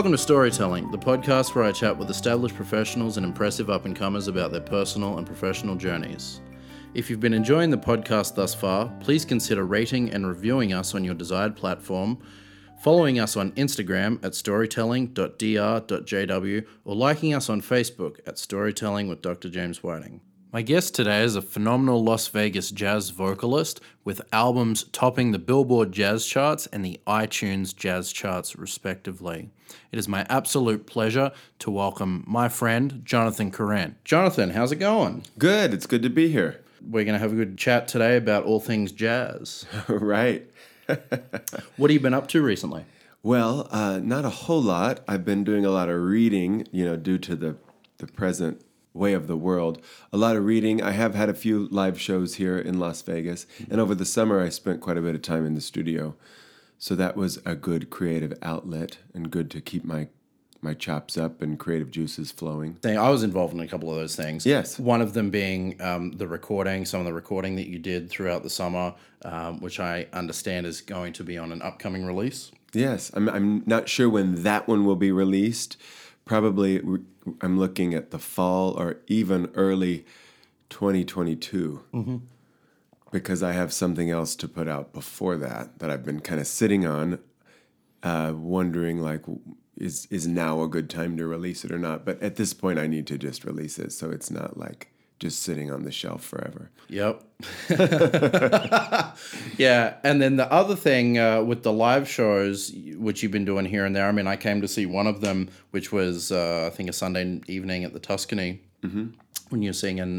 Welcome to Storytelling, the podcast where I chat with established professionals and impressive up-and-comers about their personal and professional journeys. If you've been enjoying the podcast thus far, please consider rating and reviewing us on your desired platform, following us on Instagram at storytelling.dr.jw, or liking us on Facebook at Storytelling with Dr. James Whiting. My guest today is a phenomenal Las Vegas jazz vocalist with albums topping the Billboard Jazz Charts and the iTunes Jazz Charts, respectively. It is my absolute pleasure to welcome my friend, Jonathan Courant. Jonathan, how's it going? Good. It's good to be here. We're going to have a good chat today about all things jazz. Right. What have you been up to recently? Well, not a whole lot. I've been doing a lot of reading, due to the present way of the world. A lot of reading. I have had a few live shows here in Las Vegas. And over the summer, I spent quite a bit of time in the studio. So that was a good creative outlet and good to keep my chops up and creative juices flowing. I was involved in a couple of those things. Yes. One of them being some of the recording that you did throughout the summer, which I understand is going to be on an upcoming release. Yes. I'm not sure when that one will be released. Probably I'm looking at the fall or even early 2022. Mm-hmm. Because I have something else to put out before that I've been kind of sitting on, wondering is now a good time to release it or not. But at this point, I need to just release it so it's not like just sitting on the shelf forever. Yep. Yeah, and then the other thing with the live shows, which you've been doing here and there, I came to see one of them, which was, I think, a Sunday evening at the Tuscany. Mm-hmm. When you're singing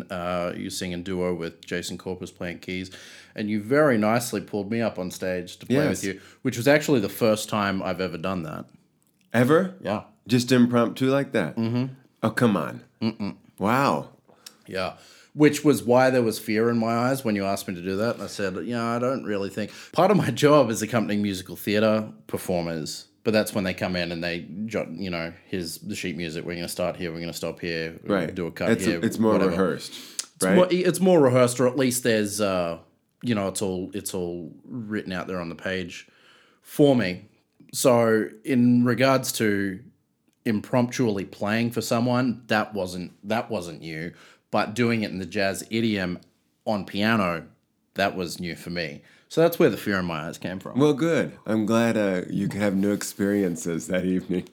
duo with Jason Corpus playing keys, and you very nicely pulled me up on stage to play with you, which was actually the first time I've ever done that. Ever? Yeah. Just impromptu like that? Mm-hmm. Oh, come on. Mm-mm. Wow. Yeah. Which was why there was fear in my eyes when you asked me to do that. And I said, I don't really think. Part of my job is accompanying musical theatre performers. But that's when they come in and they, here's the sheet music. We're going to start here. We're going to stop here. We're going to do a cut here. It's more rehearsed, right? It's more rehearsed, or at least there's, it's all written out there on the page for me. So in regards to impromptually playing for someone, that wasn't you. But doing it in the jazz idiom on piano, that was new for me. So that's where the fear in my eyes came from. Well, good. I'm glad you could have new experiences that evening.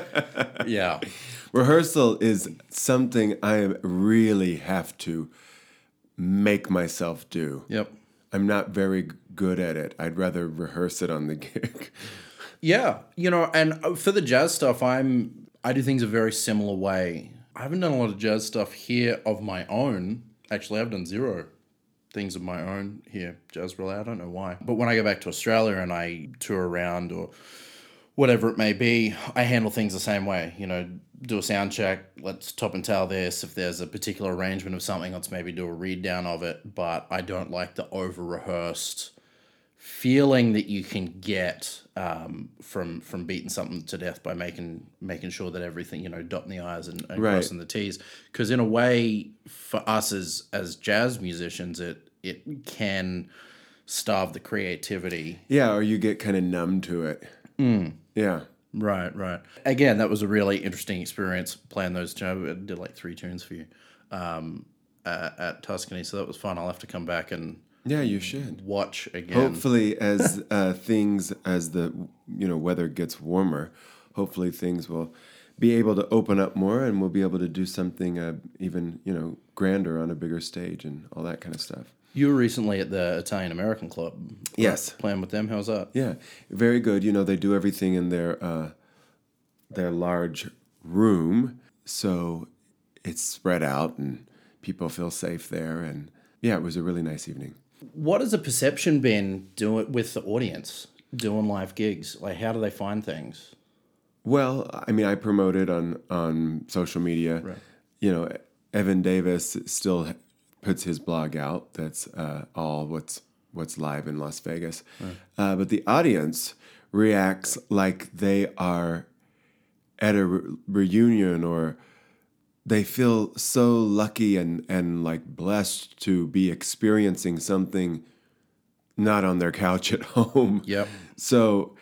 Yeah. Rehearsal is something I really have to make myself do. Yep. I'm not very good at it. I'd rather rehearse it on the gig. Yeah. And for the jazz stuff, I do things a very similar way. I haven't done a lot of jazz stuff here of my own. Actually, I've done zero things of my own here, jazz relay. I don't know why. But when I go back to Australia and I tour around or whatever it may be, I handle things the same way. Do a sound check, let's top and tail this. If there's a particular arrangement of something, let's maybe do a read down of it. But I don't like the over-rehearsed feeling that you can get from beating something to death by making sure that everything, dotting the I's and right. crossing the T's. Because in a way, for us as jazz musicians, it can starve the creativity. Yeah, or you get kind of numb to it. Mm. Yeah. Right. Again, that was a really interesting experience playing those. I did like 3 tunes for you at Tuscany, so that was fun. I'll have to come back and you should watch again. Hopefully, as the weather gets warmer, hopefully things will be able to open up more, and we'll be able to do something even grander on a bigger stage and all that kind of stuff. You were recently at the Italian American Club. Yes. Playing with them. How's that? Yeah, very good. They do everything in their large room, so it's spread out and people feel safe there. And yeah, it was a really nice evening. What has the perception been doing with the audience, doing live gigs? Like, how do they find things? Well, I promote it on social media. Right. Evan Davis still puts his blog out. That's all what's live in Las Vegas. Right. But the audience reacts like they are at a reunion, or they feel so lucky and like blessed to be experiencing something not on their couch at home. Yep. So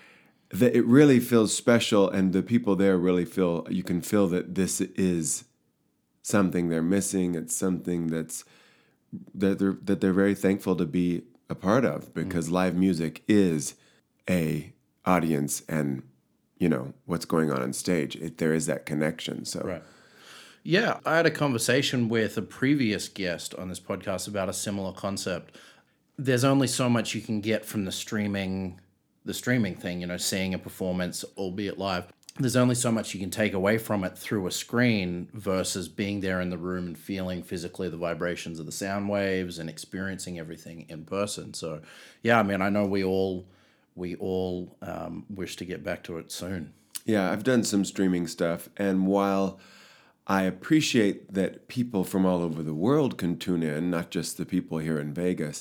that it really feels special, and the people there really feel, you can feel that this is something they're missing. It's something that they're very thankful to be a part of, because live music is a audience, and what's going on stage. There is that connection. So Right. Yeah, I had a conversation with a previous guest on this podcast about a similar concept. There's only so much you can get from the streaming thing, seeing a performance, albeit live. There's only so much you can take away from it through a screen versus being there in the room and feeling physically the vibrations of the sound waves and experiencing everything in person. So, yeah, I mean, I know we all wish to get back to it soon. yeah, I've done some streaming stuff, and while I appreciate that people from all over the world can tune in, not just the people here in Vegas,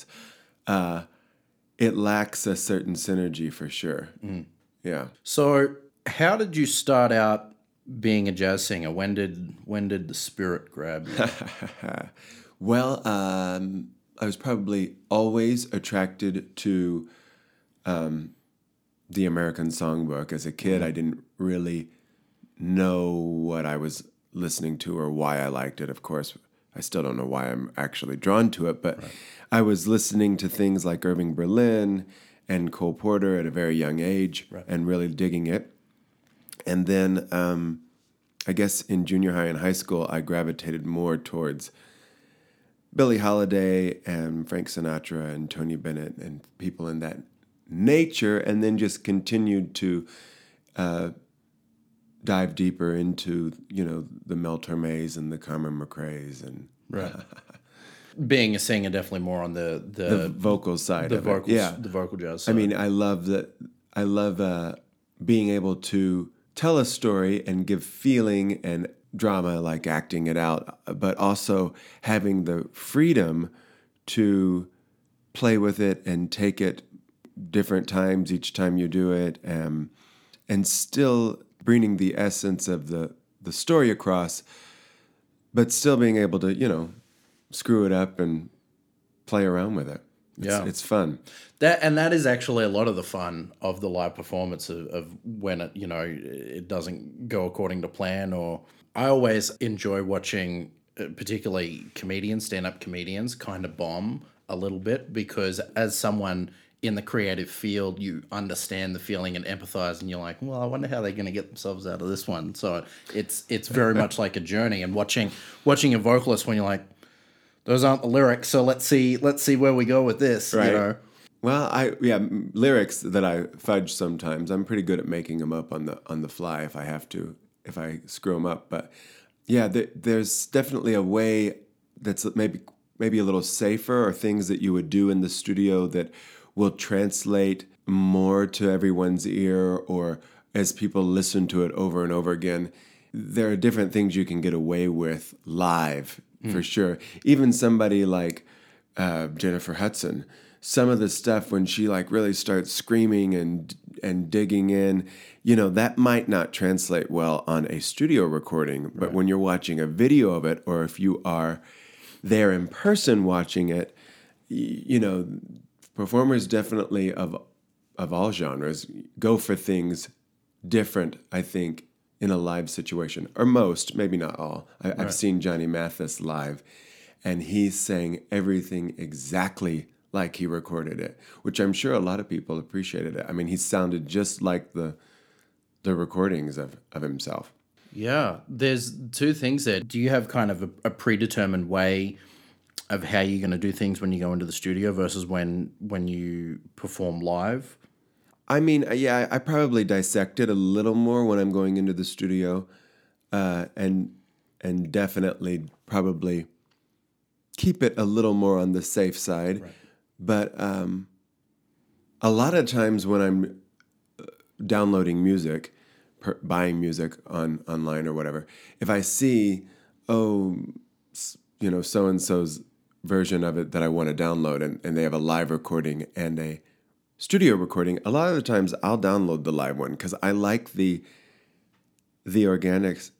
it lacks a certain synergy for sure. Yeah. So, how did you start out being a jazz singer? When did the spirit grab you? Well, I was probably always attracted to the American Songbook. As a kid, I didn't really know what I was listening to or why I liked it. Of course, I still don't know why I'm actually drawn to it, but I was listening to things like Irving Berlin and Cole Porter at a very young age and really digging it. And then I guess in junior high and high school, I gravitated more towards Billie Holiday and Frank Sinatra and Tony Bennett and people in that nature, and then just continued to dive deeper into, the Mel Tormes and the Carmen McRae's and Being a singer, definitely more on the vocal side the of vocals, it. Yeah. the vocal jazz I side. mean, I love being able to tell a story and give feeling and drama, like acting it out, but also having the freedom to play with it and take it different times each time you do it, and still bringing the essence of the story across, but still being able to, screw it up and play around with it. It's fun. That is actually a lot of the fun of the live performance of when it doesn't go according to plan. Or I always enjoy watching, particularly stand-up comedians, kind of bomb a little bit, because as someone in the creative field, you understand the feeling and empathize, and you're like, well, I wonder how they're going to get themselves out of this one. So it's very much like a journey. And watching a vocalist, when you're like, those aren't the lyrics, so let's see where we go with this. Right. Well, lyrics that I fudge sometimes. I'm pretty good at making them up on the fly if I have to, if I screw them up. But yeah, there's definitely a way that's maybe a little safer, or things that you would do in the studio that will translate more to everyone's ear, or as people listen to it over and over again. There are different things you can get away with live, for sure. Even somebody like Jennifer Hudson, some of the stuff when she really starts screaming and digging in, that might not translate well on a studio recording, but when you're watching a video of it, or if you are there in person watching it, performers definitely of all genres go for things different, I think, in a live situation. Or most, maybe not all. I've seen Johnny Mathis live, and he sang everything exactly like he recorded it, which I'm sure a lot of people appreciated it. I mean, he sounded just like the recordings of himself. Yeah, there's two things there. Do you have kind of a predetermined way of how you're going to do things when you go into the studio versus when you perform live? I mean, yeah, I probably dissect it a little more when I'm going into the studio, and definitely probably keep it a little more on the safe side. Right. But a lot of times when I'm downloading music, buying music online or whatever, if I see, so-and-so's version of it that I want to download, and they have a live recording and a studio recording, a lot of the times I'll download the live one because I like the organicness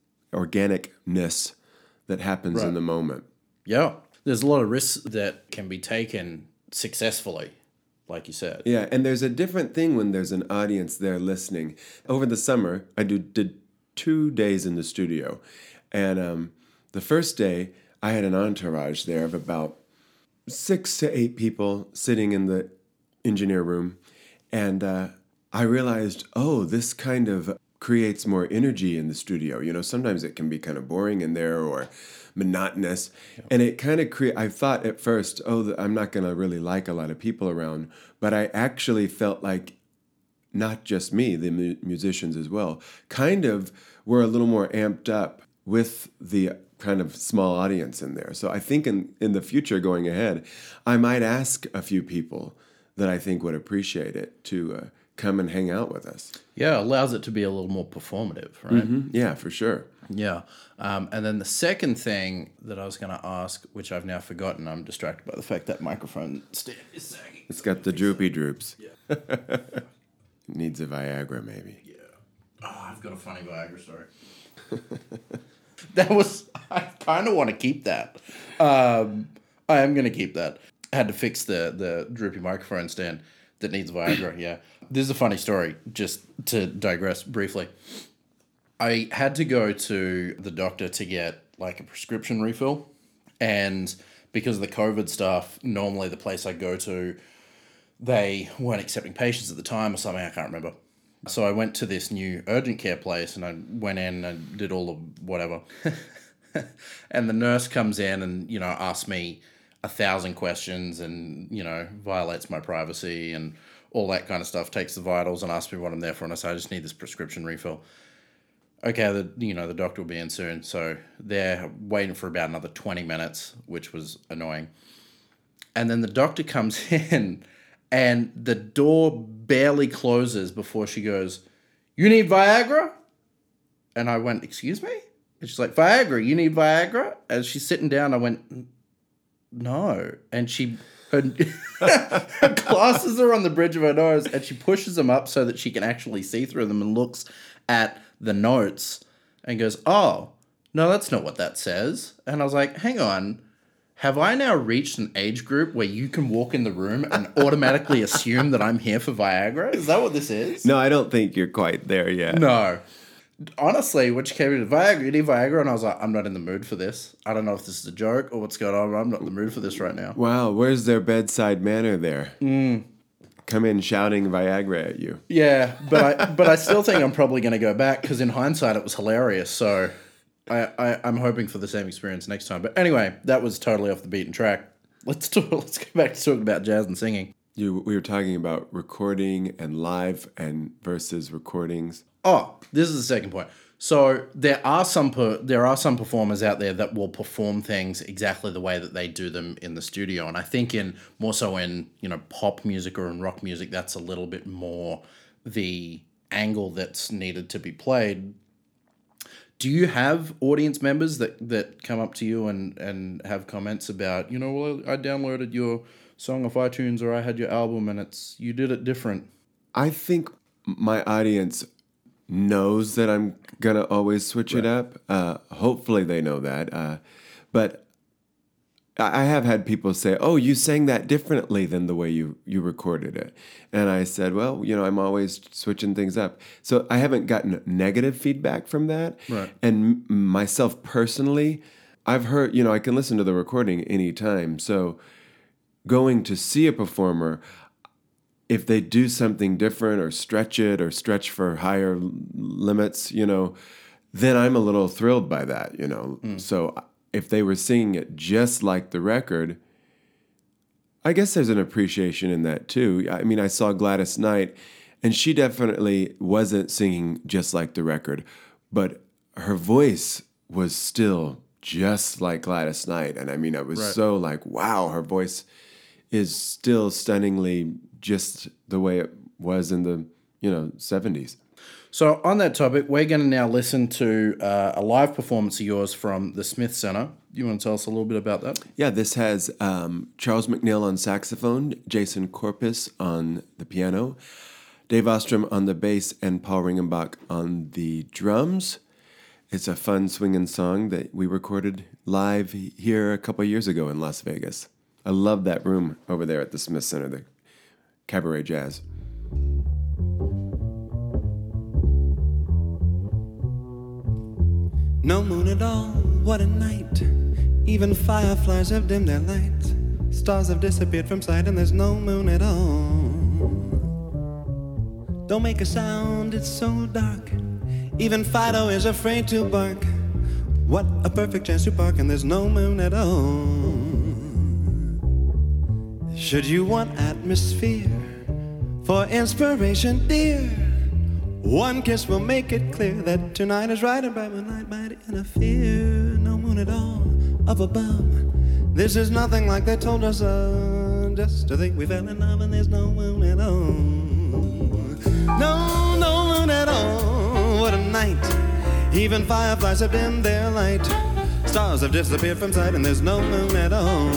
that happens in the moment. Yeah. There's a lot of risks that can be taken successfully like you said. Yeah, and there's a different thing when there's an audience there listening. Over the summer, I did 2 days in the studio. And the first day, I had an entourage there of about 6 to 8 people sitting in the engineer room. And I realized, oh, this kind of creates more energy in the studio. You know, sometimes it can be kind of boring in there or monotonous. Yep. And it kind of I thought at first, oh, I'm not going to really like a lot of people around. But I actually felt like not just me, the musicians as well, kind of were a little more amped up with the kind of small audience in there. So I think in the future going ahead, I might ask a few people that I think would appreciate it to come and hang out with us. Yeah, it allows it to be a little more performative, right? Mm-hmm. Yeah, for sure. Yeah. And then the second thing that I was going to ask, which I've now forgotten, I'm distracted by the fact that microphone stand is sagging. It's got the droopy droops. Yeah. Needs a Viagra, maybe. Yeah. Oh, I've got a funny Viagra story. I kind of want to keep that. I am going to keep that. I had to fix the droopy microphone stand that needs Viagra, yeah. This is a funny story, just to digress briefly. I had to go to the doctor to get like a prescription refill. And because of the COVID stuff, normally the place I go to, they weren't accepting patients at the time or something, I can't remember. So I went to this new urgent care place and I went in and did all of whatever. And the nurse comes in and, you know, asks me 1,000 questions and, you know, violates my privacy and all that kind of stuff, takes the vitals and asks me what I'm there for. And I say, I just need this prescription refill. Okay, the doctor will be in soon. So they're waiting for about another 20 minutes, which was annoying. And then the doctor comes in and the door barely closes before she goes, "You need Viagra?" And I went, "Excuse me?" And she's like, "Viagra, you need Viagra?" As she's sitting down, I went, "No." And her glasses are on the bridge of her nose and she pushes them up so that she can actually see through them and looks at the notes and goes, "Oh, no, that's not what that says." And I was like, hang on. Have I now reached an age group where you can walk in the room and automatically assume that I'm here for Viagra? Is that what this is? No, I don't think you're quite there yet. No. Honestly, when she came into Viagra, you need Viagra? And I was like, I'm not in the mood for this. I don't know if this is a joke or what's going on, but I'm not in the mood for this right now. Wow, where's their bedside manner there? Come in shouting Viagra at you. Yeah, but I still think I'm probably going to go back because in hindsight it was hilarious. So I'm hoping for the same experience next time. But anyway, that was totally off the beaten track. Let's go back to talking about jazz and singing. We were talking about recording and live and versus recordings. Oh, this is the second point. So there are some performers out there that will perform things exactly the way that they do them in the studio, and I think more so in pop music or in rock music, that's a little bit more the angle that's needed to be played. Do you have audience members that come up to you and have comments about, well, I downloaded your song off iTunes or I had your album and you did it different? I think my audience knows that I'm going to always switch it up. Hopefully they know that. But I have had people say, "Oh, you sang that differently than the way you recorded it." And I said, well, I'm always switching things up. So I haven't gotten negative feedback from that. Right. And myself personally, I've heard, I can listen to the recording anytime. So going to see a performer, if they do something different or stretch for higher limits, then I'm a little thrilled by that, So if they were singing it just like the record, I guess there's an appreciation in that too. I mean, I saw Gladys Knight, and she definitely wasn't singing just like the record, but her voice was still just like Gladys Knight. And I mean, I was so like, wow, her voice is still stunningly just the way it was in the 70s. So on that topic, we're going to now listen to a live performance of yours from the Smith Center. You want to tell us a little bit about that? Yeah, this has Charles McNeil on saxophone, Jason Korpus on the piano, Dave Ostrom on the bass, and Paul Ringenbach on the drums. It's a fun swinging song that we recorded live here a couple of years ago in Las Vegas. I love that room over there at the Smith Center. cabaret jazz. No moon at all, what a night. Even fireflies have dimmed their light. Stars have disappeared from sight and there's no moon at all. Don't make a sound, it's so dark. Even Fido is afraid to bark. What a perfect chance to park and there's no moon at all. Should you want atmosphere for inspiration, dear? One kiss will make it clear that tonight is right and bright moonlight might interfere. No moon at all up above. This is nothing like they told us of. Just to think we fell in love and there's no moon at all. No moon at all. What a night. Even fireflies have dimmed their light. Stars have disappeared from sight and there's no moon at all.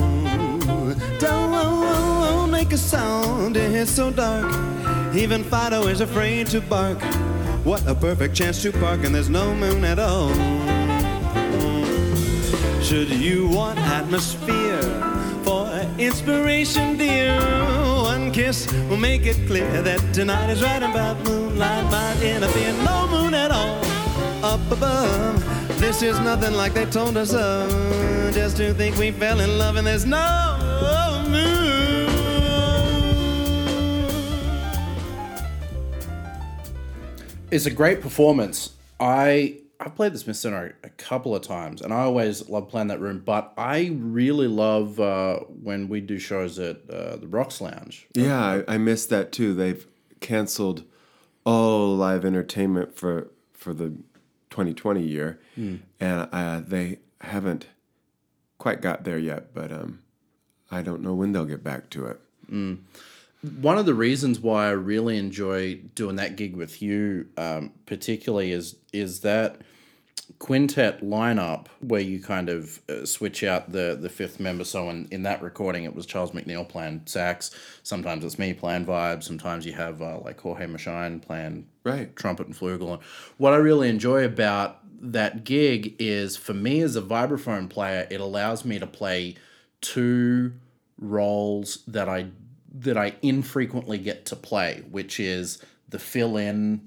Don't make a sound, it's so dark. Even Fido is afraid to bark. What a perfect chance to park and there's no moon at all. Should you want atmosphere for inspiration, dear? One kiss will make it clear that tonight is right about moonlight might interfere. No moon at all up above. This is nothing like they told us of. Just to think we fell in love and there's no moon. It's a great performance. I've played the Smith Center a couple of times, and I always love playing that room. But I really love when we do shows at the Rocks Lounge. Yeah, I missed that too. They've canceled all live entertainment for the 2020 year, and they haven't quite got there yet. But I don't know when they'll get back to it. One of the reasons why I really enjoy doing that gig with you, particularly, is that quintet lineup where you kind of switch out the fifth member. So in that recording, it was Charles McNeil playing sax. Sometimes it's me playing vibes. Sometimes you have like Jorge Machine playing trumpet and flugel. And what I really enjoy about that gig is, for me as a vibraphone player, it allows me to play two roles that I infrequently get to play, which is the fill-in,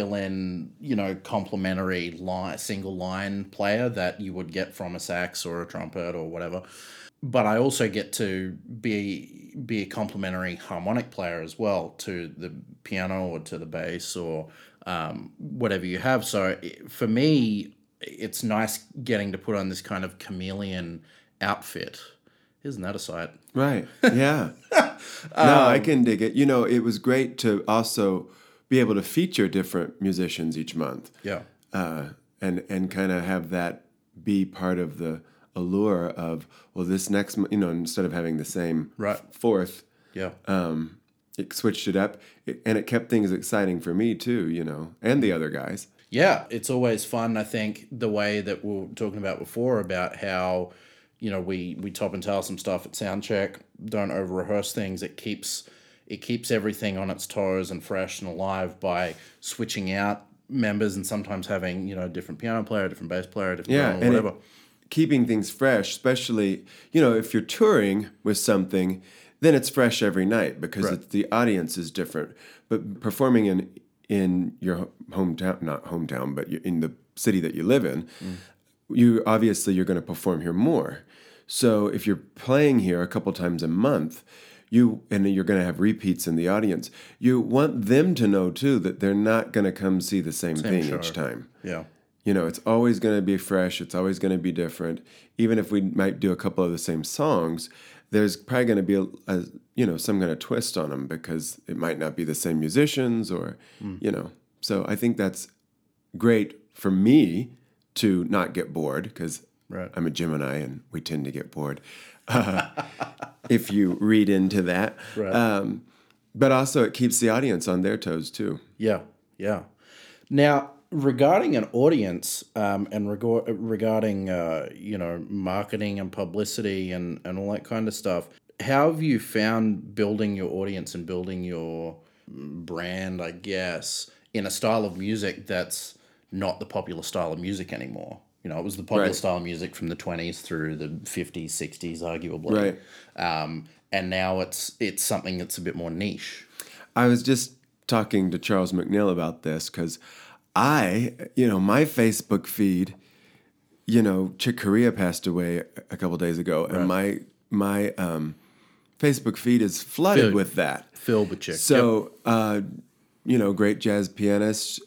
complementary line, single line player that you would get from a sax or a trumpet or whatever. But I also get to be a complementary harmonic player as well to the piano or to the bass or whatever you have. So for me, it's nice getting to put on this kind of chameleon outfit. Isn't that a sight? Right. Yeah. No, I can dig it. It was great to also be able to feature different musicians each month. Yeah. And kind of have that be part of the allure of, well, this next, instead of having the same fourth. Yeah. It switched it up, and it kept things exciting for me too, and the other guys. Yeah, it's always fun. I think the way that we were talking about before about how, we top and tail some stuff at soundcheck, don't over rehearse things. It keeps everything on its toes and fresh and alive by switching out members and sometimes having, a different piano player, a different bass player, a different drummer, whatever. Keeping things fresh, especially, if you're touring with something, then it's fresh every night because the audience is different. But performing in your hometown, not hometown, but in the city that you live in, you're going to perform here more. So if you're playing here a couple times a month, you're going to have repeats in the audience. You want them to know too that they're not going to come see the same thing show each time. Yeah. It's always going to be fresh. It's always going to be different. Even if we might do a couple of the same songs, there's probably going to be some kind of twist on them because it might not be the same musicians or, So I think that's great for me to not get bored because I'm a Gemini and we tend to get bored if you read into that. Right. But also it keeps the audience on their toes too. Yeah, yeah. Now, regarding an audience and regarding, marketing and publicity and all that kind of stuff, how have you found building your audience and building your brand, I guess, in a style of music that's not the popular style of music anymore? It was the popular style of music from the 20s through the 50s, 60s, arguably. Right. and now it's something that's a bit more niche. I was just talking to Charles McNeil about this because my Facebook feed, Chick Corea passed away a couple days ago, and my Facebook feed is flooded with that. Filled with Chick. So, great jazz pianist.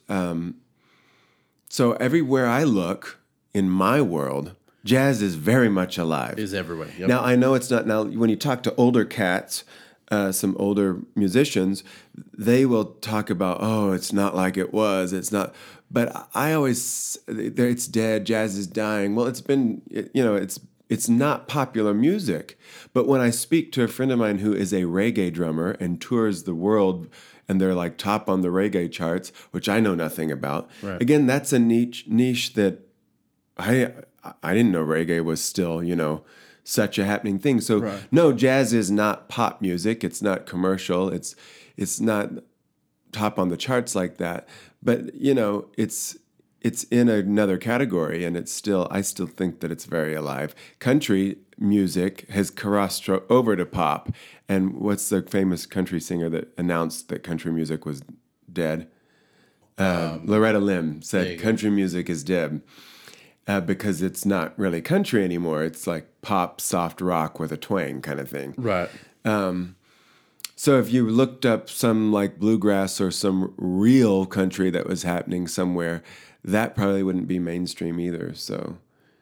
So everywhere I look in my world, jazz is very much alive. Is everywhere. Yep. Now, I know it's not. Now, when you talk to older cats, some older musicians, they will talk about, it's not like it was. It's not. But I always, it's dead. Jazz is dying. Well, it's been, it's not popular music. But when I speak to a friend of mine who is a reggae drummer and tours the world, and they're like top on the reggae charts, which I know nothing about. Right. Again, that's a niche that I didn't know reggae was still, such a happening thing. So no, jazz is not pop music. It's not commercial. It's not top on the charts like that. But it's in another category, and I still think that it's very alive. Country music has crossed over to pop. And what's the famous country singer that announced that country music was dead? Loretta Lynn said country music is dead. Because it's not really country anymore. It's like pop, soft rock with a twang kind of thing. Right. So if you looked up some like bluegrass or some real country that was happening somewhere, that probably wouldn't be mainstream either. So,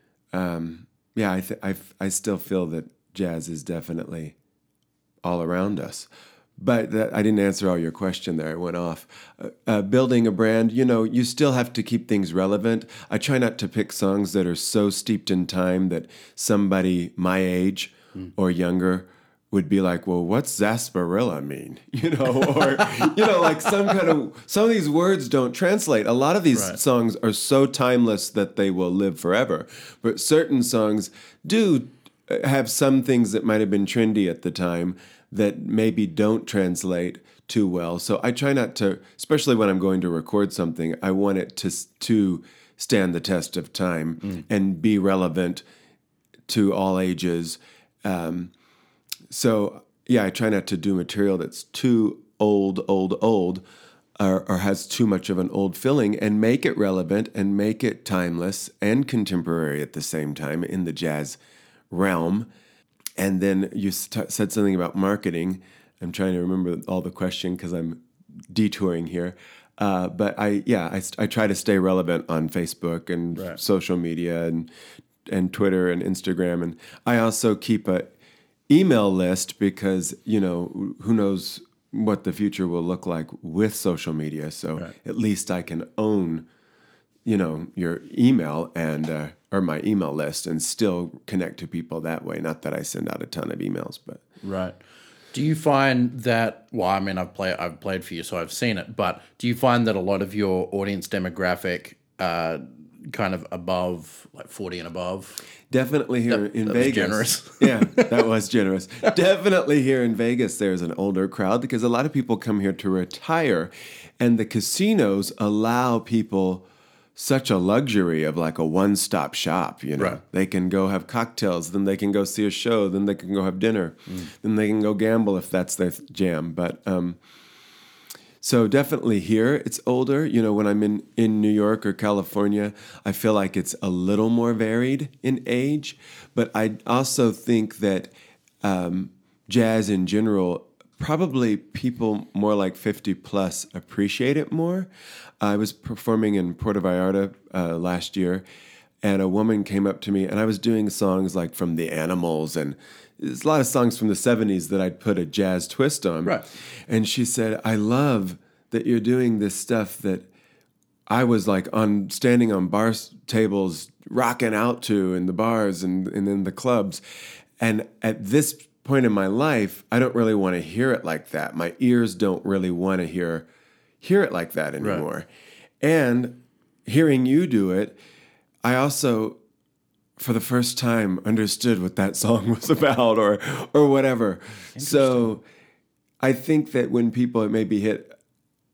I still feel that jazz is definitely all around us. But I didn't answer all your question there. It went off. Building a brand, you still have to keep things relevant. I try not to pick songs that are so steeped in time that somebody my age or younger would be like, well, what's sarsaparilla mean? Or, like some of these words don't translate. A lot of these songs are so timeless that they will live forever. But certain songs do have some things that might have been trendy at the time that maybe don't translate too well. So I try not to, especially when I'm going to record something, I want it to stand the test of time and be relevant to all ages. I try not to do material that's too old, or has too much of an old feeling, and make it relevant and make it timeless and contemporary at the same time in the jazz realm. And then you said something about marketing. I'm trying to remember all the question because I'm detouring here. But I try to stay relevant on Facebook and social media and Twitter and Instagram. And I also keep a email list because, who knows what the future will look like with social media. So at least I can own, your email and or my email list and still connect to people that way. Not that I send out a ton of emails, but right. Do you find that? Well, I mean, I've played for you, so I've seen it. But do you find that a lot of your audience demographic, kind of above, like 40 and above? Definitely here in Vegas. Was generous. Yeah, that was generous. Definitely here in Vegas, there's an older crowd because a lot of people come here to retire, and the casinos allow people such a luxury of like a one-stop shop, Right. They can go have cocktails, then they can go see a show, then they can go have dinner, then they can go gamble if that's their jam. But so definitely here it's older. When I'm in New York or California, I feel like it's a little more varied in age. But I also think that jazz in general, probably people more like 50 plus appreciate it more. I was performing in Puerto Vallarta last year, and a woman came up to me, and I was doing songs like from The Animals, and there's a lot of songs from the 70s that I'd put a jazz twist on. Right. And she said, I love that you're doing this stuff that I was like standing on bar tables, rocking out to in the bars and in the clubs. And at this point in my life, I don't really want to hear it like that. My ears don't really want to hear it like that anymore. Right. And hearing you do it, I also, for the first time, understood what that song was about or whatever. So I think that when people maybe hit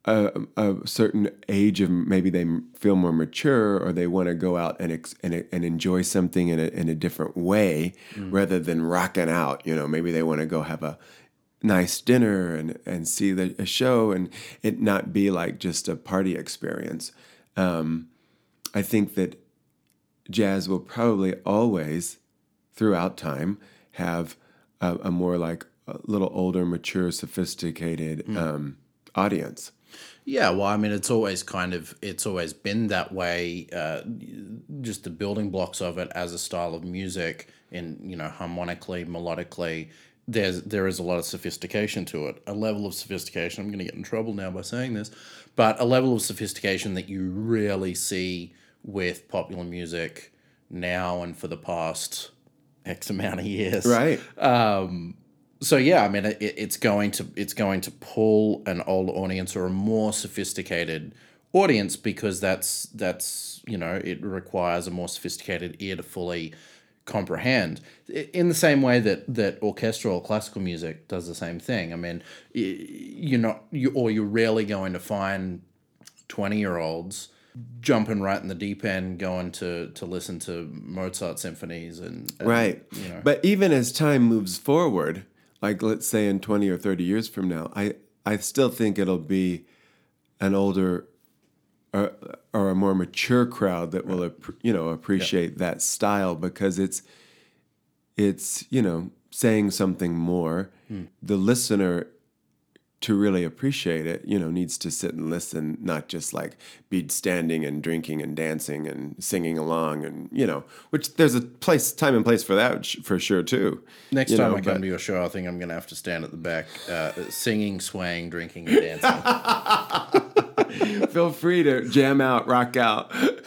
a certain age of maybe they feel more mature, or they want to go out and enjoy something in a different way rather than rocking out. Maybe they want to go have a nice dinner and see a show and it not be like just a party experience. I think that jazz will probably always, throughout time, have a more like a little older, mature, sophisticated audience. Yeah, well, I mean, it's always been that way. Just the building blocks of it as a style of music, harmonically, melodically, there is a lot of sophistication to it. A level of sophistication. I'm going to get in trouble now by saying this, but a level of sophistication that you rarely see with popular music now and for the past X amount of years. Right. So yeah, I mean, it's going to pull an older audience or a more sophisticated audience because that's it requires a more sophisticated ear to fully comprehend. In the same way that orchestral classical music does the same thing. I mean, you're rarely going to find 20-year-olds jumping right in the deep end, going to listen to Mozart symphonies and right. But even as time moves forward, like let's say in 20 or 30 years from now, I still think it'll be an older or a more mature crowd that will appreciate that style because it's saying something more. The listener, to really appreciate it, needs to sit and listen, not just like be standing and drinking and dancing and singing along and, which there's a time and place for that for sure too. Next time I come to your show, I think I'm going to have to stand at the back, singing, swaying, drinking, and dancing. Feel free to jam out, rock out.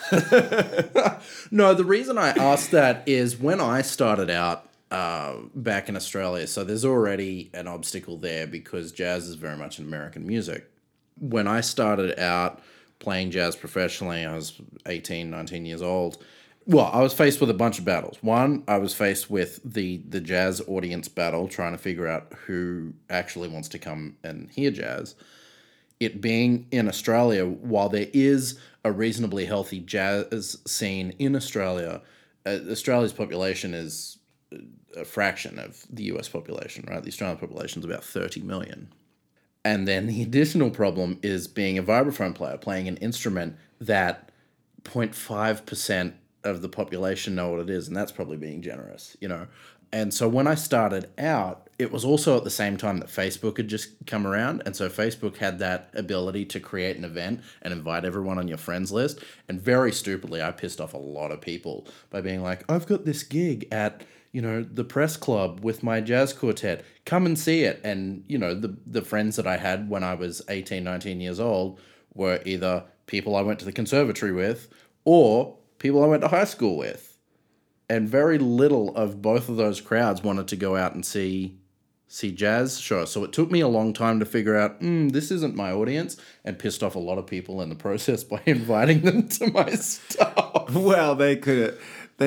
No, the reason I asked that is when I started out, back in Australia, so there's already an obstacle there because jazz is very much an American music. When I started out playing jazz professionally, I was 18, 19 years old. Well, I was faced with a bunch of battles. One, I was faced with the jazz audience battle, trying to figure out who actually wants to come and hear jazz. It being in Australia, while there is a reasonably healthy jazz scene in Australia, Australia's population is a fraction of the US population, right? The Australian population is about 30 million. And then the additional problem is being a vibraphone player, playing an instrument that 0.5% of the population know what it is, and that's probably being generous, And so when I started out, it was also at the same time that Facebook had just come around, and so Facebook had that ability to create an event and invite everyone on your friends list, and very stupidly, I pissed off a lot of people by being like, I've got this gig at the press club with my jazz quartet, come and see it. And, the friends that I had when I was 18, 19 years old were either people I went to the conservatory with or people I went to high school with. And very little of both of those crowds wanted to go out and see jazz shows. So it took me a long time to figure out, this isn't my audience, and pissed off a lot of people in the process by inviting them to my stuff. Well, they could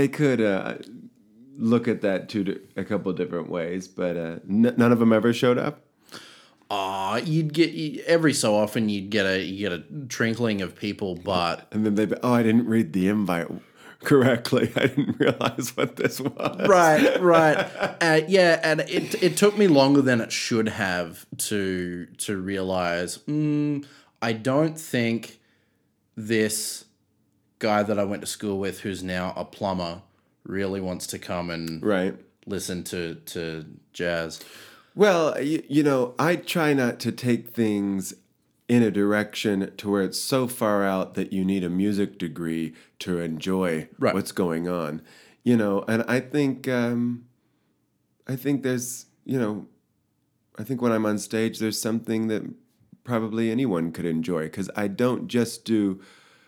look at that a couple of different ways, but none of them ever showed up. You'd get every so often you'd get a trinkling of people, but and then I didn't read the invite correctly. I didn't realize what this was. Right. Yeah, and it took me longer than it should have to realize. I don't think this guy that I went to school with, who's now a plumber, really wants to come and listen to jazz. Well, I try not to take things in a direction to where it's so far out that you need a music degree to enjoy what's going on. And I think there's, I think when I'm on stage, there's something that probably anyone could enjoy, because I don't just do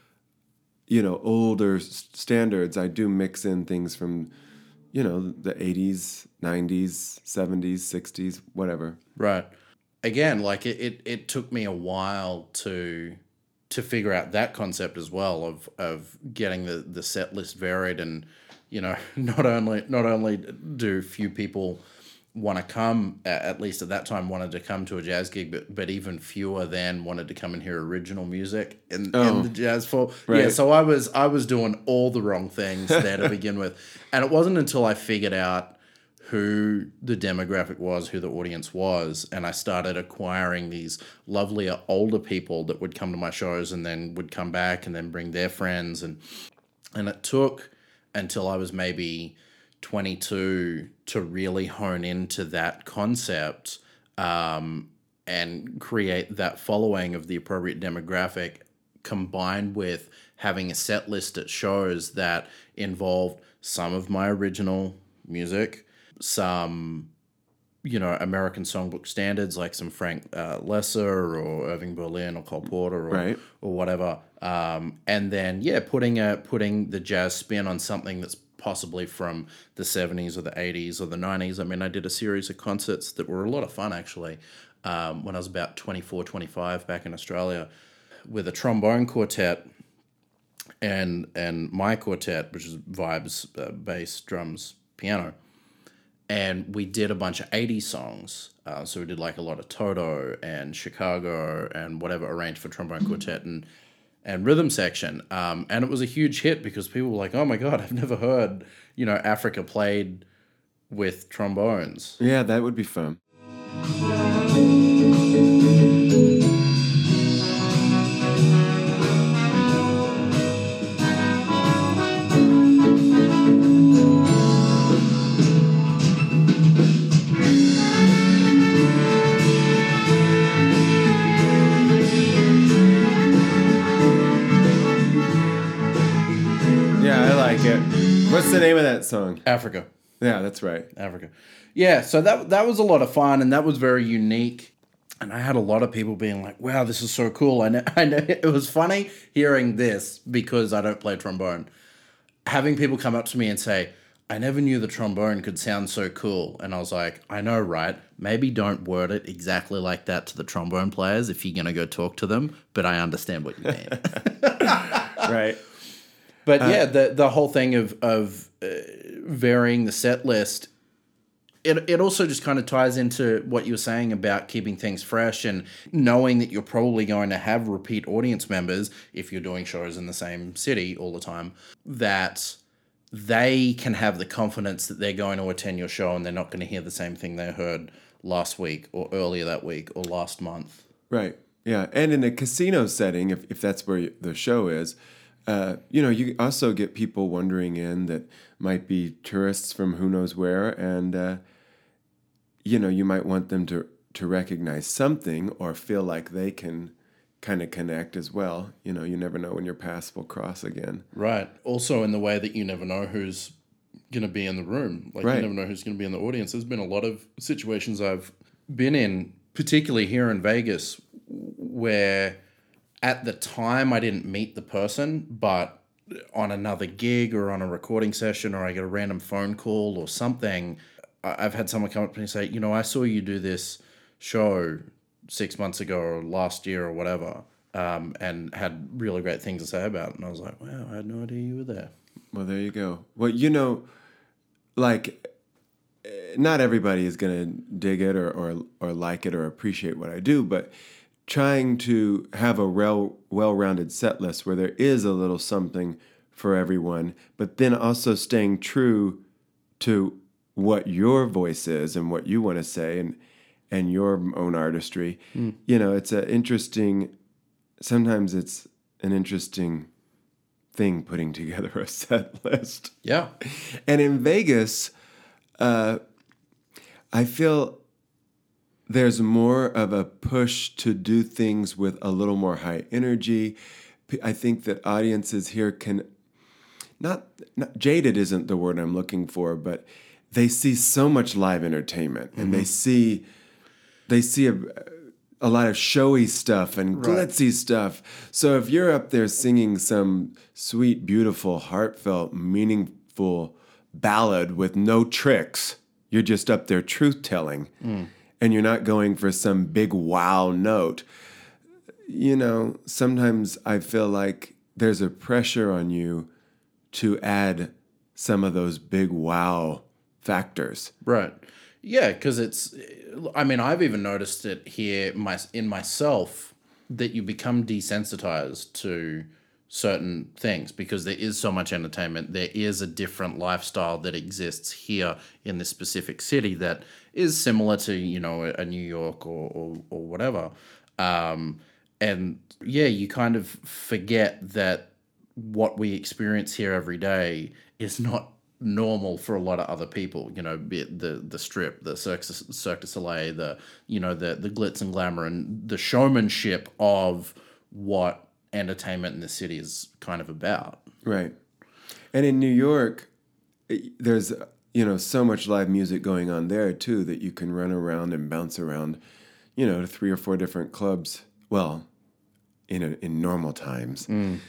older standards. I do mix in things from, the 80s, 90s, 70s, 60s, whatever. Right. Again, like it took me a while to figure out that concept as well of getting the set list varied, and not only do few people want to come, at least at that time, wanted to come to a jazz gig, but even fewer then wanted to come and hear original music in the jazz floor. Right. Yeah, so I was doing all the wrong things there to begin with. And it wasn't until I figured out who the demographic was, who the audience was, and I started acquiring these lovelier older people that would come to my shows and then would come back and then bring their friends. And it took until I was maybe 22 to really hone into that concept and create that following of the appropriate demographic, combined with having a set list at shows that involved some of my original music, some American songbook standards like some Frank Lesser or Irving Berlin or Cole Porter or whatever, and then putting the jazz spin on something that's possibly from the 70s or the 80s or the 90s. I mean, I did a series of concerts that were a lot of fun, actually, when I was about 24, 25 back in Australia, with a trombone quartet and my quartet, which is vibes, bass, drums, piano. And we did a bunch of 80s songs. So we did like a lot of Toto and Chicago and whatever, arranged for trombone quartet and rhythm section. And it was a huge hit because people were like, oh my God, I've never heard, Africa played with trombones. Yeah, that would be fun. What's the name of that song? Africa. Yeah, that's right. Africa. Yeah, so that was a lot of fun, and that was very unique. And I had a lot of people being like, wow, this is so cool. I know it was funny hearing this because I don't play trombone. Having people come up to me and say, I never knew the trombone could sound so cool. And I was like, I know, right? Maybe don't word it exactly like that to the trombone players if you're going to go talk to them, but I understand what you mean. Right. But yeah, the whole thing of varying the set list, it also just kind of ties into what you were saying about keeping things fresh and knowing that you're probably going to have repeat audience members if you're doing shows in the same city all the time, that they can have the confidence that they're going to attend your show and they're not going to hear the same thing they heard last week or earlier that week or last month. Right. Yeah. And in a casino setting, if that's where the show is, you also get people wandering in that might be tourists from who knows where, and you might want them to recognize something or feel like they can kind of connect as well. You never know when your paths will cross again. Right. Also in the way that you never know who's going to be in the room. Like, you never know who's going to be in the audience. There's been a lot of situations I've been in, particularly here in Vegas, where at the time I didn't meet the person, but on another gig or on a recording session, or I get a random phone call or something, I've had someone come up to me and say, I saw you do this show 6 months ago or last year or whatever, and had really great things to say about it. And I was like, wow, I had no idea you were there. Well, there you go. Well, not everybody is going to dig it or like it or appreciate what I do, but trying to have a well-rounded set list where there is a little something for everyone, but then also staying true to what your voice is and what you want to say and your own artistry. It's sometimes it's an interesting thing putting together a set list. Yeah. And in Vegas, I feel there's more of a push to do things with a little more high energy. I think that audiences here can not jaded isn't the word I'm looking for, but they see so much live entertainment, and they see a lot of showy stuff and glitzy stuff. So if you're up there singing some sweet, beautiful, heartfelt, meaningful ballad with no tricks, you're just up there truth-telling, and you're not going for some big wow note. Sometimes I feel like there's a pressure on you to add some of those big wow factors. Right. Yeah, because it's. I mean, I've even noticed it here in myself that you become desensitized to certain things because there is so much entertainment. There is a different lifestyle that exists here in this specific city that is similar to a New York or whatever. And yeah, you kind of forget that what we experience here every day is not normal for a lot of other people. Be it the strip, the Cirque du Soleil, the glitz and glamour and the showmanship of what entertainment in the city is kind of about. Right. And in New York, there's so much live music going on there too that you can run around and bounce around, to 3 or 4 different clubs. Well, in normal times.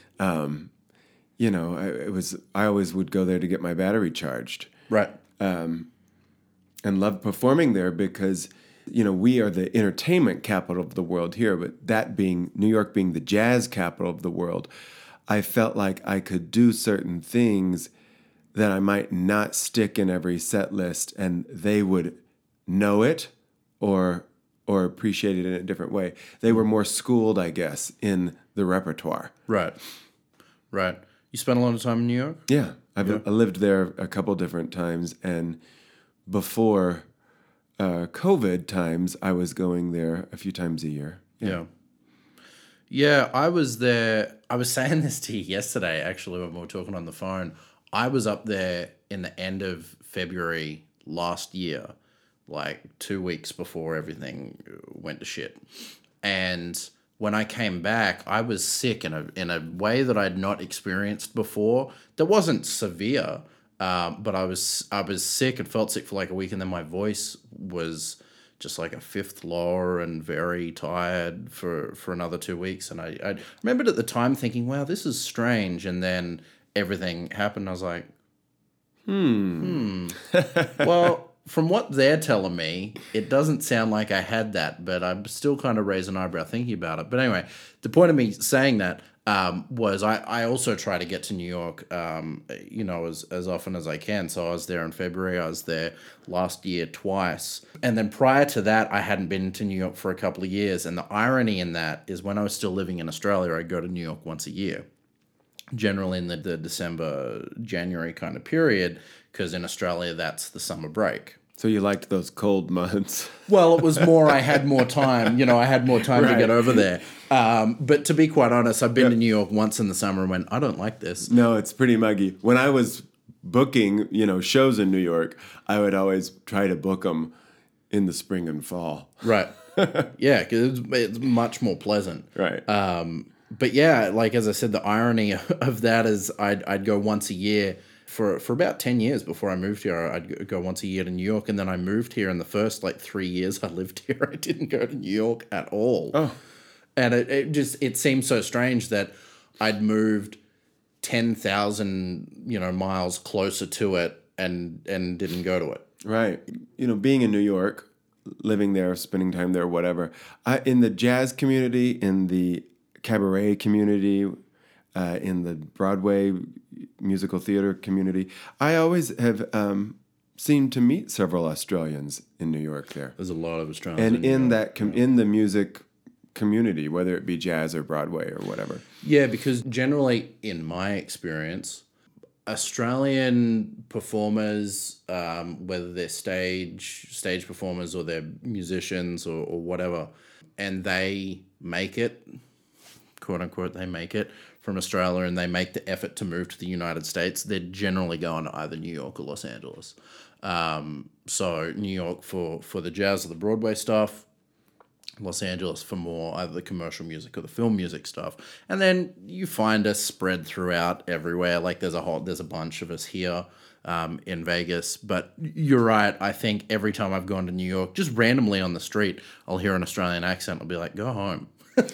I always would go there to get my battery charged. Right. And loved performing there because, we are the entertainment capital of the world here, but that being, New York being the jazz capital of the world, I felt like I could do certain things that I might not stick in every set list and they would know it or appreciate it in a different way. They were more schooled, I guess, in the repertoire. Right. You spent a lot of time in New York? Yeah. I lived there a couple different times, and before COVID times, I was going there a few times a year. Yeah, I was there. I was saying this to you yesterday, actually, when we were talking on the phone. I was up there in the end of February last year, like 2 weeks before everything went to shit. And when I came back, I was sick in a way that I'd not experienced before. That wasn't severe, but I was sick and felt sick for like a week, and then my voice was just like a fifth lower and very tired for another 2 weeks. And I remembered at the time thinking, wow, this is strange. And then everything happened. I was like, well, from what they're telling me, it doesn't sound like I had that, but I'm still kind of raising an eyebrow thinking about it. But anyway, the point of me saying that was I also try to get to New York, as often as I can. So I was there in February. I was there last year twice. And then prior to that, I hadn't been to New York for a couple of years. And the irony in that is when I was still living in Australia, I'd go to New York once a year, generally in the December, January kind of period, because in Australia, that's the summer break. So you liked those cold months? Well, it was more, I had more time. I had more time to get over there. But to be quite honest, I've been to New York once in the summer and went, I don't like this. No, it's pretty muggy. When I was booking, shows in New York, I would always try to book them in the spring and fall. Right. Yeah, because it's much more pleasant. Right. But yeah, like as I said, the irony of that is I'd go once a year for about 10 years before I moved here. I'd go once a year to New York, and then I moved here. In the first 3 years I lived here, I didn't go to New York at all. Oh. And it seemed so strange that I'd moved 10,000 miles closer to it and didn't go to it. Right. Being in New York, living there, spending time there, whatever. In the jazz community, in the cabaret community, in the Broadway musical theater community, I always have seemed to meet several Australians in New York there. There's a lot of Australians. And in that in the music community, whether it be jazz or Broadway or whatever. Yeah, because generally, in my experience, Australian performers, whether they're stage performers or they're musicians or whatever, and they make it, quote unquote, they make it from Australia and they make the effort to move to the United States, they're generally going to either New York or Los Angeles. So New York for the jazz or the Broadway stuff, Los Angeles for more either the commercial music or the film music stuff. And then you find us spread throughout everywhere. Like there's a bunch of us here in Vegas. But you're right. I think every time I've gone to New York, just randomly on the street, I'll hear an Australian accent. I'll be like, go home.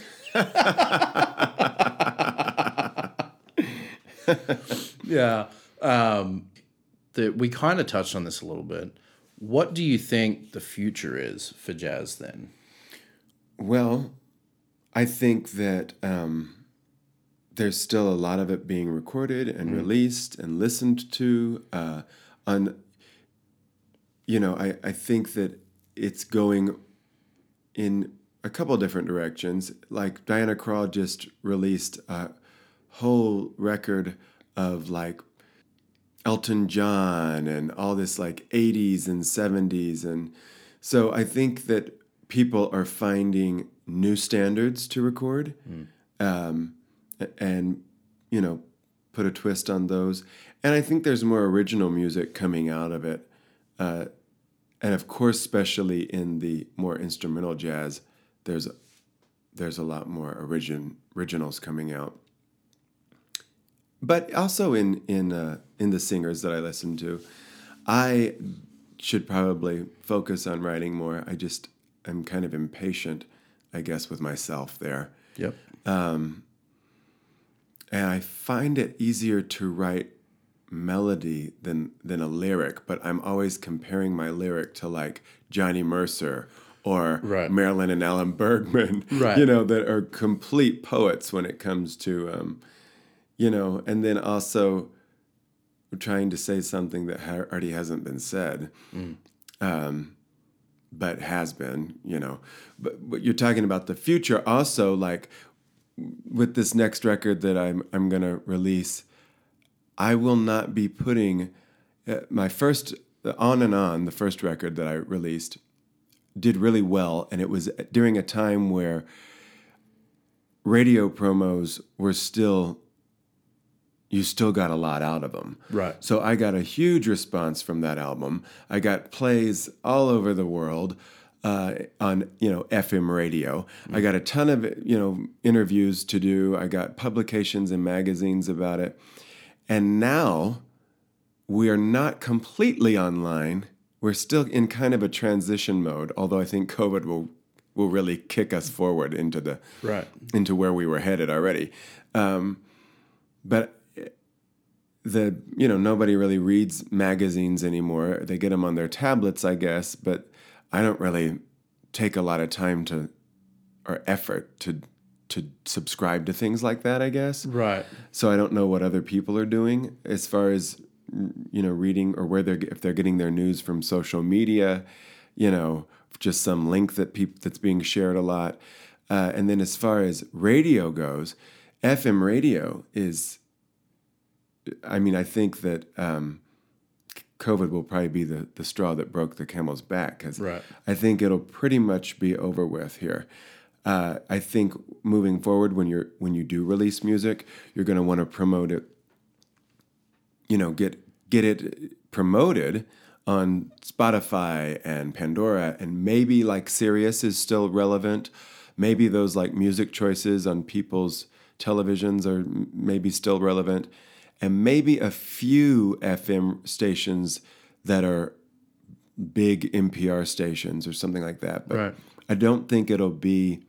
Yeah. We kind of touched on this a little bit. What do you think the future is for jazz then? Well, I think that there's still a lot of it being recorded and released and listened to. I think that it's going in a couple of different directions. Like Diana Krall just released a whole record of like Elton John and all this like 80s and 70s. And so I think that people are finding new standards to record and, put a twist on those. And I think there's more original music coming out of it. And of course, especially in the more instrumental jazz, there's a lot more originals coming out. But also in the singers that I listen to, I should probably focus on writing more. I'm kind of impatient, I guess, with myself there. Yep. And I find it easier to write melody than a lyric, but I'm always comparing my lyric to like Johnny Mercer or Marilyn and Alan Bergman, that are complete poets when it comes to, and then also trying to say something that already hasn't been said, but has been, But you're talking about the future also, like with this next record that I'm going to release, I will not be putting my first On and On, the first record that I released, did really well, and it was during a time where radio promos were you still got a lot out of them. Right. So I got a huge response from that album. I got plays all over the world on FM radio. I got a ton of interviews to do. I got publications and magazines about it. And now we are not completely online. We're still in kind of a transition mode, although I think COVID will really kick us forward into where we were headed already. But nobody really reads magazines anymore. They get them on their tablets, I guess, but I don't really take a lot of time or effort to subscribe to things like that, I guess. Right. So I don't know what other people are doing as far as reading or if they're getting their news from social media, just some link that's being shared a lot. And then as far as radio goes, FM radio is, I think that COVID will probably be the straw that broke the camel's back, because I think it'll pretty much be over with here. I think moving forward, when you do release music, you're going to want to promote it. Get it promoted on Spotify and Pandora, and maybe like Sirius is still relevant. Maybe those like music choices on people's televisions are maybe still relevant, and maybe a few FM stations that are big NPR stations or something like that. But I don't think it'll be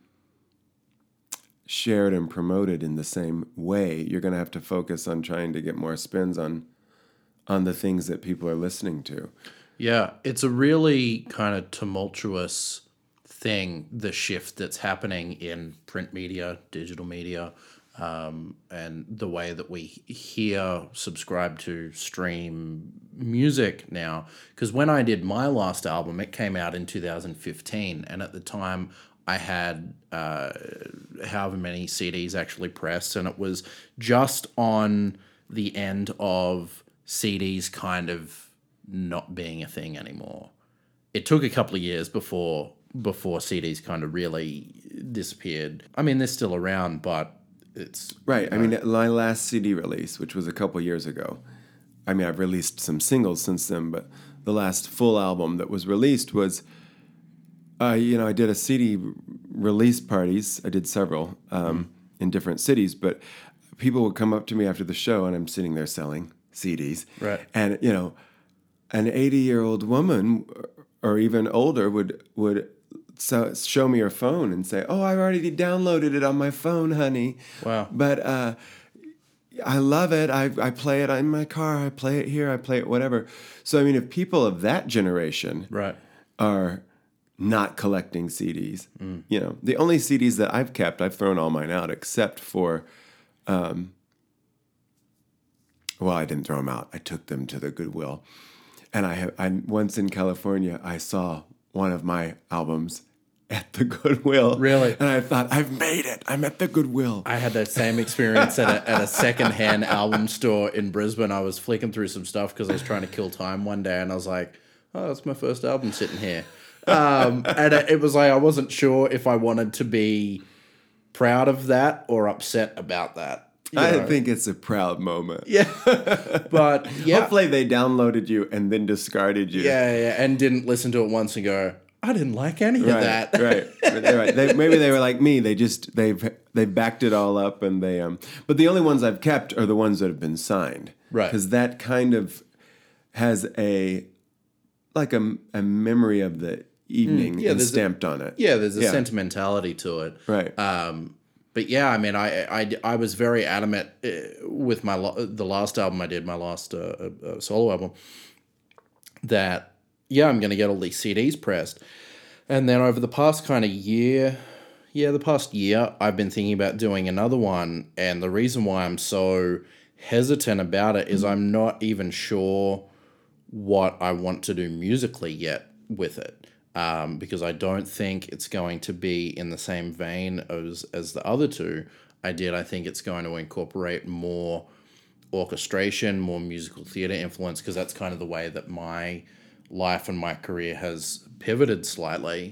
shared and promoted in the same way. You're going to have to focus on trying to get more spins on the things that people are listening to. Yeah, it's a really kind of tumultuous thing, the shift that's happening in print media, digital media, and the way that we hear, subscribe to, stream music now. Because when I did my last album, it came out in 2015, and at the time I had however many CDs actually pressed, and it was just on the end of CDs kind of not being a thing anymore. It took a couple of years before CDs kind of really disappeared. They're still around, but it's... Right. My last CD release, which was a couple years ago, I've released some singles since then, but the last full album that was released was, I did a CD release parties. I did several in different cities, but people would come up to me after the show, and I'm sitting there selling CDs. Right. And, an 80-year-old woman or even older would show me her phone and say, "Oh, I've already downloaded it on my phone, honey." Wow. But I love it. I play it in my car. I play it here. I play it whatever. So, if people of that generation are not collecting CDs, the only CDs that I've kept, I've thrown all mine out except for... Well, I didn't throw them out. I took them to the Goodwill. And I once in California, I saw one of my albums at the Goodwill. Really? And I thought, I've made it. I'm at the Goodwill. I had that same experience at a secondhand album store in Brisbane. I was flicking through some stuff because I was trying to kill time one day, and I was like, oh, that's my first album sitting here. And it was like I wasn't sure if I wanted to be proud of that or upset about that. I think it's a proud moment. Yeah. But yeah. Hopefully they downloaded you and then discarded you. Yeah, and didn't listen to it once and go, I didn't like any of that. Right. Maybe they were like me. They backed it all up and they But the only ones I've kept are the ones that have been signed. Right. Because that kind of has a memory of the evening and stamped on it. Yeah, there's a sentimentality to it. Right. But yeah, I mean, I was very adamant with the last album I did, my last solo album, that I'm going to get all these CDs pressed. And then over the past kind of year, I've been thinking about doing another one. And the reason why I'm so hesitant about it is I'm not even sure what I want to do musically yet with it. Because I don't think it's going to be in the same vein as the other two I did. I think it's going to incorporate more orchestration, more musical theater influence, because that's kind of the way that my life and my career has pivoted slightly.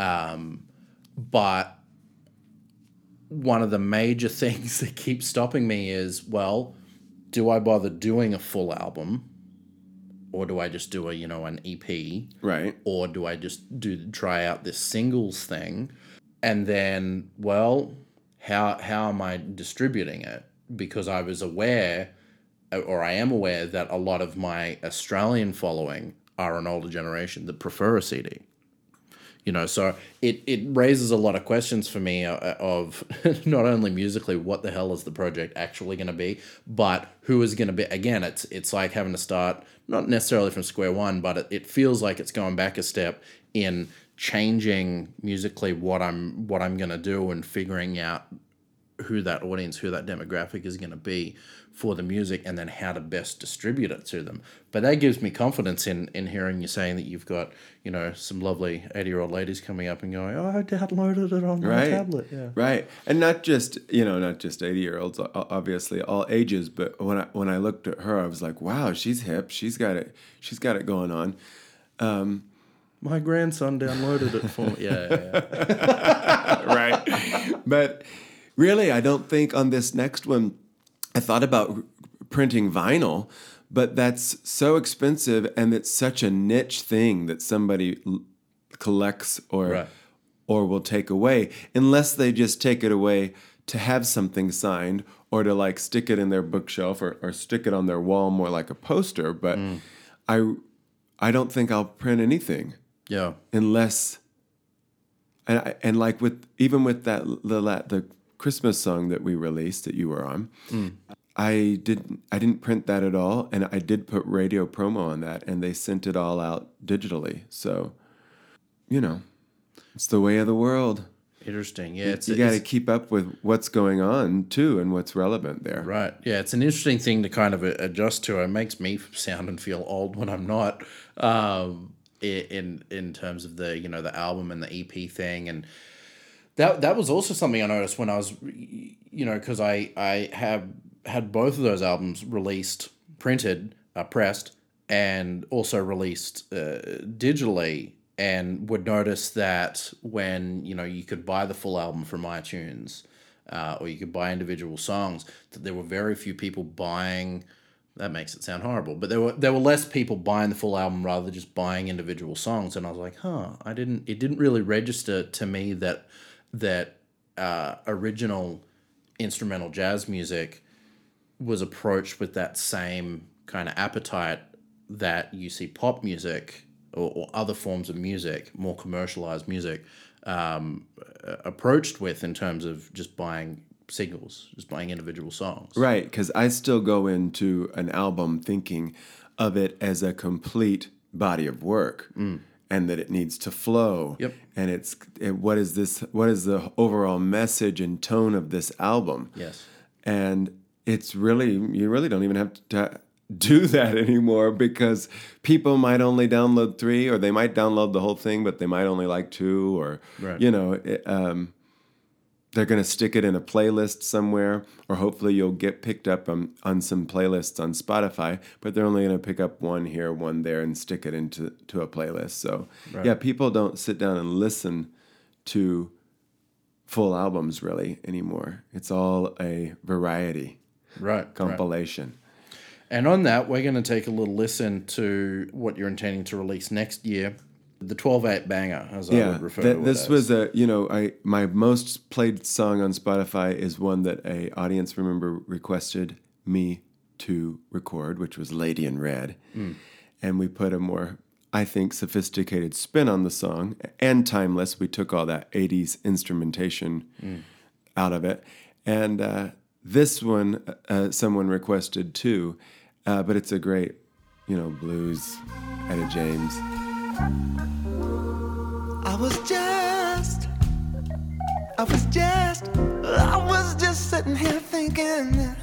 But one of the major things that keeps stopping me is, well, do I bother doing a full album? Or do I just do an EP? Right. Or do I just try out this singles thing? And then, well, how am I distributing it? Because I was aware, or I am aware, that a lot of my Australian following are an older generation that prefer a CD. So it raises a lot of questions for me of not only musically, what the hell is the project actually going to be, but who is going to be. Again, it's like having to start not necessarily from square one, but it feels like it's going back a step in changing musically what I'm going to do and figuring out who that audience, who that demographic is going to be for the music, and then how to best distribute it to them. But that gives me confidence in hearing you saying that you've got, some lovely 80-year-old ladies coming up and going, oh, I downloaded it on my tablet. Yeah. Right. And not just 80-year-olds, obviously all ages, but when I looked at her, I was like, wow, she's hip. She's got it going on. My grandson downloaded it for me. Yeah. Right. But really, I don't think on this next one, I thought about printing vinyl, but that's so expensive and it's such a niche thing that somebody collects or will take away, unless they just take it away to have something signed or to stick it in their bookshelf or stick it on their wall more like a poster. But I don't think I'll print anything. Yeah. Unless and like with the Christmas song that we released that you were on, I didn't print that at all, and I did put radio promo on that, and they sent it all out digitally. So, it's the way of the world. Interesting. Yeah, you got to keep up with what's going on too, and what's relevant there. Right. Yeah, it's an interesting thing to kind of adjust to. It makes me sound and feel old when I'm not. In terms of the the album and the EP thing, and that was also something I noticed when I was because I have had both of those albums released, printed, pressed, and also released digitally, and would notice that when you could buy the full album from iTunes, or you could buy individual songs, that there were very few people buying. That makes it sound horrible, but there were less people buying the full album rather than just buying individual songs, and I was like, it didn't really register to me that original instrumental jazz music was approached with that same kind of appetite that you see pop music or other forms of music, more commercialized music, approached with in terms of just buying singles, just buying individual songs. Right, because I still go into an album thinking of it as a complete body of work. And that it needs to flow. Yep. And what is the overall message and tone of this album? Yes. And it's really, you really don't even have to do that anymore because people might only download 3, or they might download the whole thing, but they might only like 2, or Right. they're going to stick it in a playlist somewhere, or hopefully you'll get picked up on some playlists on Spotify, but they're only going to pick up one here, one there, and stick it into a playlist. So, yeah, people don't sit down and listen to full albums really anymore. It's all a variety compilation. And on that, we're going to take a little listen to what you're intending to release next year. The 12/8 banger, as I would refer to it this as. was my most played song on Spotify is one that a audience member requested me to record, which was Lady in Red. And we put a more, I think, sophisticated spin on the song and timeless. We took all that 80s instrumentation out of it. And this one, someone requested too, but it's a great, blues, Etta James. I was just sitting here thinking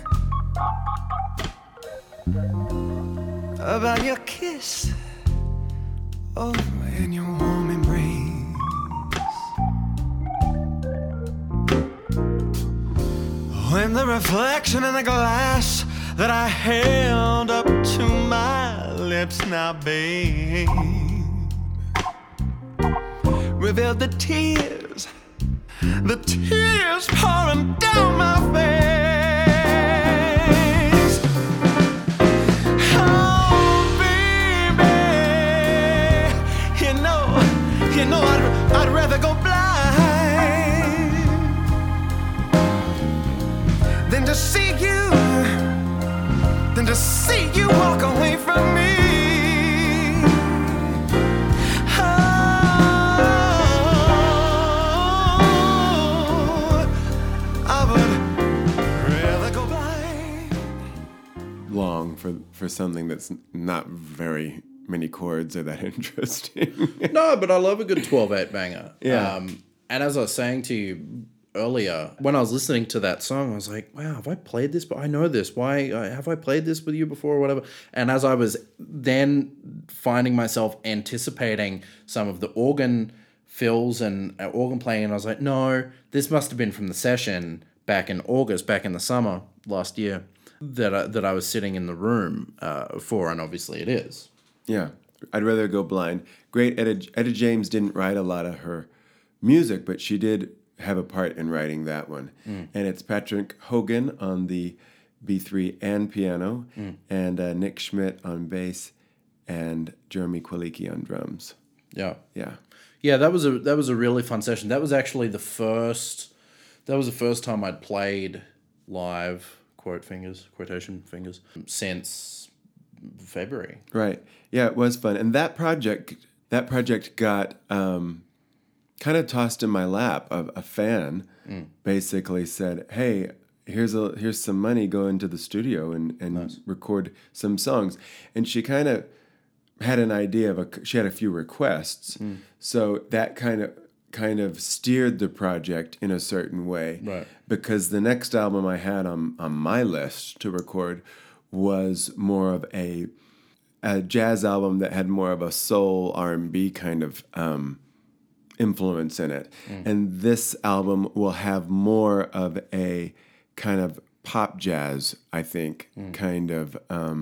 about your kiss, oh, and your warm embrace. When the reflection in the glass that I held up to my lips now, babe, revealed the tears pouring down my face. Oh, baby, you know I'd rather go blind than to see you walk away from me. Long for something that's not very many chords or that interesting. No, but I love a good 12/8 banger. Yeah. And as I was saying to you earlier, when I was listening to that song, I was like, wow, have I played this? But I know this. Why have I played this with you before or whatever? And as I was then finding myself anticipating some of the organ fills and organ playing, and I was like, no, this must have been from the session back in August, back in the summer last year, that I was sitting in the room for, and obviously it is. Yeah, I'd rather go blind. Great, Etta James didn't write a lot of her music, but she did have a part in writing that one. And it's Patrick Hogan on the B3 and piano, and Nick Schmidt on bass, and Jeremy Kwiliki on drums. Yeah. Yeah. Yeah, that was a really fun session. That was actually the first time I'd played live, quotation fingers, since February. Right. Yeah, it was fun. And that project got kind of tossed in my lap. A fan basically said, "Hey, here's some money, go into the studio and Nice. record some songs." And she kind of had an idea she had a few requests. So that kind of steered the project in a certain way. Right. Because the next album I had on my list to record was more of a jazz album that had more of a soul R&B kind of influence in it. And this album will have more of a kind of pop jazz, I think, kind of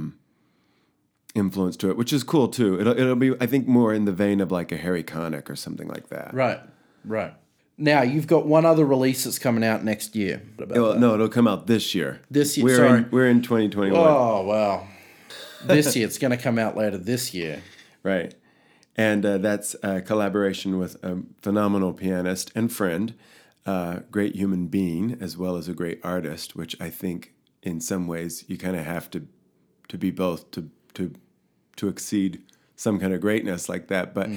influence to it, which is cool too. It'll be, I think, more in the vein of like a Harry Connick or something like that. Right. Now, you've got one other release that's coming out next year. No, it'll come out this year. This year, We're in 2021. Oh, wow. This year. It's going to come out later this year. Right. And that's a collaboration with a phenomenal pianist and friend, great human being, as well as a great artist, which I think in some ways you kind of have to be both to exceed some kind of greatness like that. But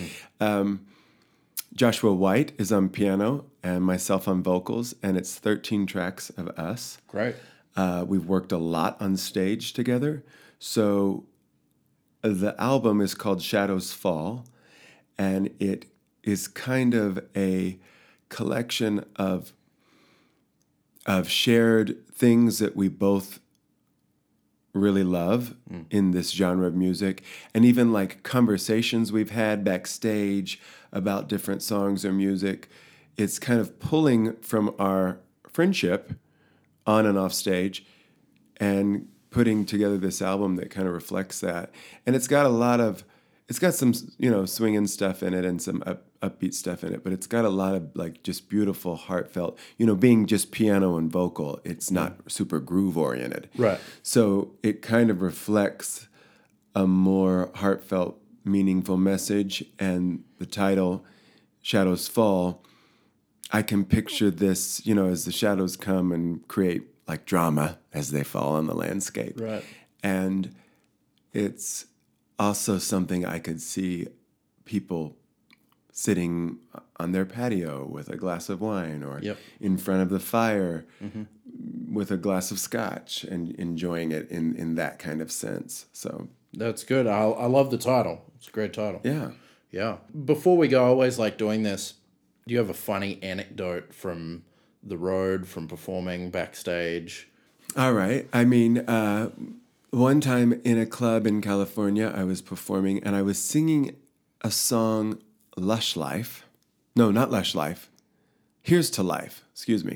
Joshua White is on piano and myself on vocals, and it's 13 tracks of us. Great. We've worked a lot on stage together. So the album is called Shadows Fall, and it is kind of a collection of shared things that we both really love in this genre of music, and even like conversations we've had backstage about different songs or music. It's kind of pulling from our friendship on and off stage and putting together this album that kind of reflects that. And it's got some, swinging stuff in it and some upbeat stuff in it, but it's got a lot of like just beautiful, heartfelt, being just piano and vocal, it's not super groove oriented. Right. So it kind of reflects a more heartfelt, meaningful message. And the title, Shadows Fall, I can picture this, as the shadows come and create like drama as they fall on the landscape. Right. And it's also something I could see people sitting on their patio with a glass of wine or in front of the fire with a glass of scotch and enjoying it in that kind of sense. So that's good. I love the title. It's a great title. Yeah. Yeah. Before we go, I always like doing this. Do you have a funny anecdote from the road, from performing backstage? All right. I mean, one time in a club in California, I was performing and I was singing a song, Lush Life. No, not Lush Life. Here's to Life,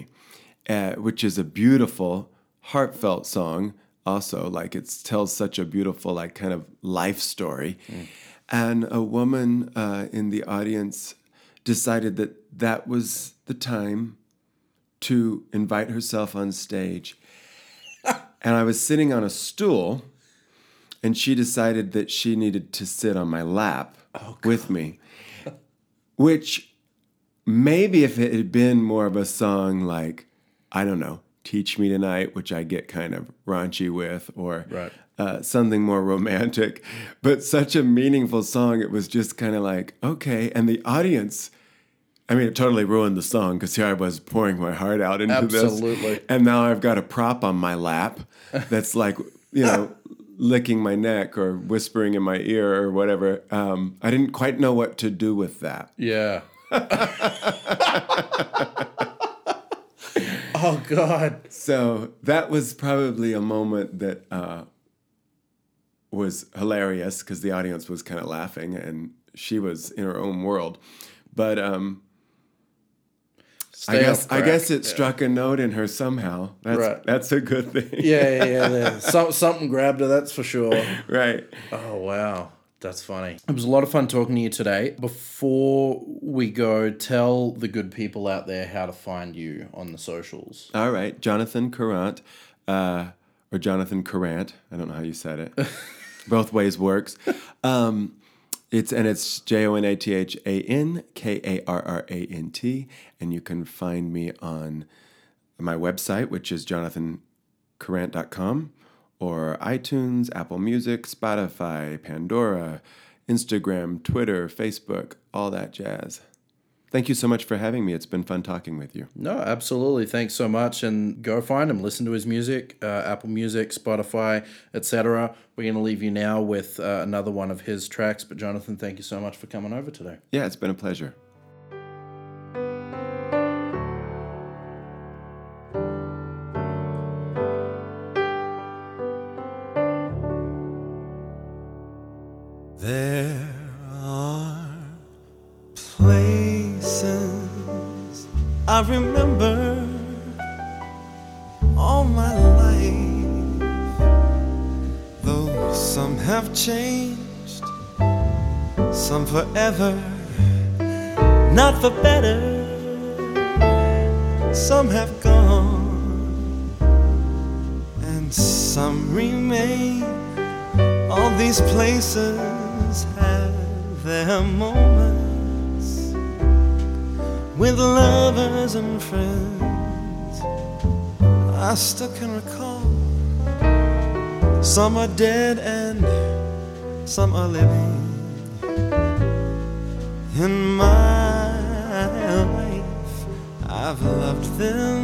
which is a beautiful, heartfelt song. Also, like it tells such a beautiful, like kind of life story. And a woman in the audience decided that was the time to invite herself on stage. And I was sitting on a stool, and she decided that she needed to sit on my lap with me. Which maybe if it had been more of a song like, I don't know, Teach Me Tonight, which I get kind of raunchy with, or something more romantic. But such a meaningful song, it was just kind of like, okay. And the audience, I mean, it totally ruined the song because here I was pouring my heart out into this. Absolutely. And now I've got a prop on my lap that's like, licking my neck or whispering in my ear or whatever. I didn't quite know what to do with that. Yeah. Oh, God. So that was probably a moment that was hilarious because the audience was kind of laughing and she was in her own world. But I guess it struck a note in her somehow. That's a good thing. Yeah. Something grabbed her, that's for sure. Right. Oh, wow. That's funny. It was a lot of fun talking to you today. Before we go, tell the good people out there how to find you on the socials. All right. Jonathan Courant, or Jonathan Courant. I don't know how you said it. Both ways works. It's JonathanKarrant, and you can find me on my website, which is jonathancourant.com, or iTunes, Apple Music, Spotify, Pandora, Instagram, Twitter, Facebook, all that jazz. Thank you so much for having me. It's been fun talking with you. No, absolutely. Thanks so much. And go find him. Listen to his music, Apple Music, Spotify, etc. We're going to leave you now with another one of his tracks. But Jonathan, thank you so much for coming over today. Yeah, it's been a pleasure. There are places I remember all my life, though some have changed, some forever, not for better, some have gone, and some remain. All these places have their moments with lovers and friends. I still can recall. Some are dead and some are living. In my life, I've loved them